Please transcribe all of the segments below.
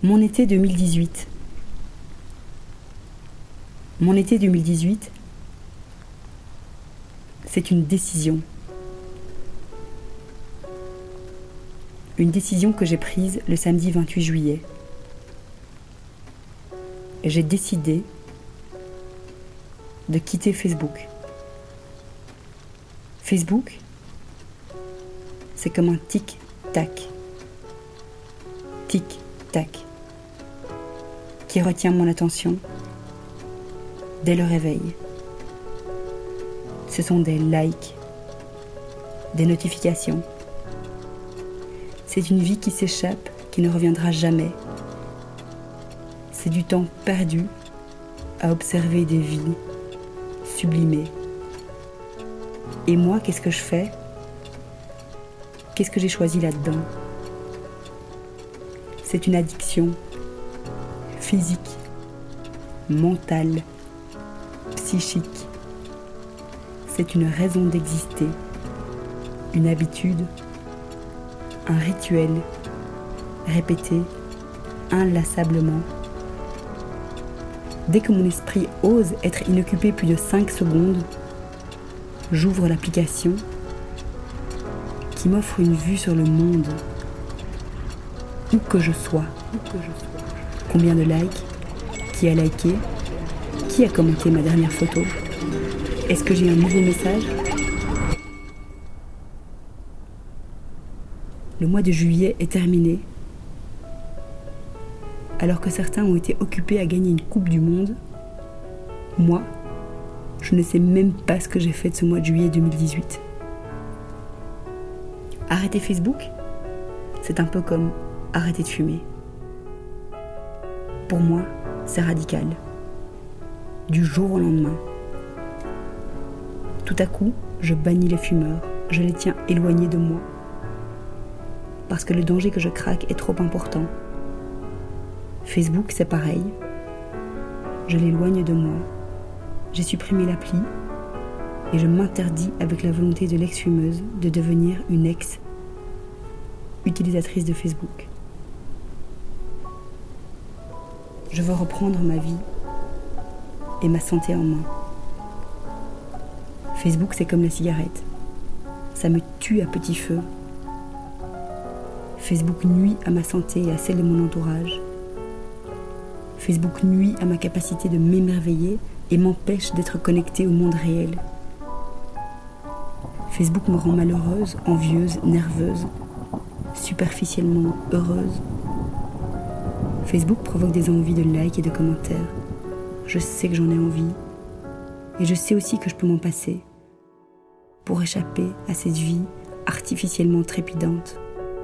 Mon été 2018. Mon été 2018, c'est une décision. Une décision que j'ai prise le samedi 28 juillet. J'ai décidé de quitter Facebook. Facebook, c'est comme un tic-tac. Tic-tac. Qui retient mon attention dès le réveil. Ce sont des likes, des notifications. C'est une vie qui s'échappe, qui ne reviendra jamais. C'est du temps perdu à observer des vies sublimées. Et moi, qu'est-ce que je fais? Qu'est-ce que j'ai choisi là-dedans? C'est une addiction physique, mentale, psychique. C'est une raison d'exister, une habitude, un rituel répété inlassablement. Dès que mon esprit ose être inoccupé plus de 5 secondes, j'ouvre l'application qui m'offre une vue sur le monde, où que je sois. Combien de likes? Qui a liké? Qui a commenté ma dernière photo? Est-ce que j'ai un nouveau message? Le mois de juillet est terminé. Alors que certains ont été occupés à gagner une coupe du monde, moi, je ne sais même pas ce que j'ai fait de ce mois de juillet 2018. Arrêter Facebook, c'est un peu comme arrêter de fumer. Pour moi, c'est radical. Du jour au lendemain. Tout à coup, je bannis les fumeurs, je les tiens éloignés de moi. Parce que le danger que je craque est trop important. Facebook, c'est pareil. Je l'éloigne de moi. J'ai supprimé l'appli et je m'interdis avec la volonté de l'ex-fumeuse de devenir une ex-utilisatrice de Facebook. Je veux reprendre ma vie et ma santé en main. Facebook, c'est comme la cigarette. Ça me tue à petit feu. Facebook nuit à ma santé et à celle de mon entourage. Facebook nuit à ma capacité de m'émerveiller et m'empêche d'être connectée au monde réel. Facebook me rend malheureuse, envieuse, nerveuse, superficiellement heureuse. Facebook provoque des envies de likes et de commentaires. Je sais que j'en ai envie. Et je sais aussi que je peux m'en passer pour échapper à cette vie artificiellement trépidante.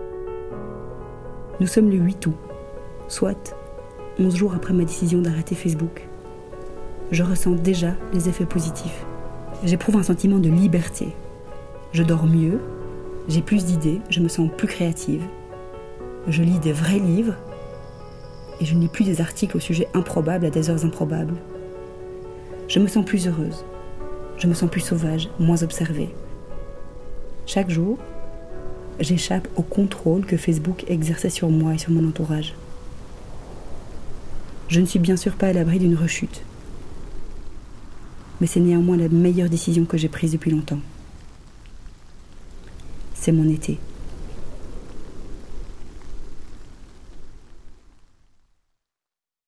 Nous sommes le 8 août, soit 11 jours après ma décision d'arrêter Facebook. Je ressens déjà les effets positifs. J'éprouve un sentiment de liberté. Je dors mieux, j'ai plus d'idées, je me sens plus créative. Je lis des vrais livres et je ne lis plus des articles au sujet improbable à des heures improbables. Je me sens plus heureuse, je me sens plus sauvage, moins observée. Chaque jour, j'échappe au contrôle que Facebook exerçait sur moi et sur mon entourage. Je ne suis bien sûr pas à l'abri d'une rechute. Mais c'est néanmoins la meilleure décision que j'ai prise depuis longtemps. C'est mon été.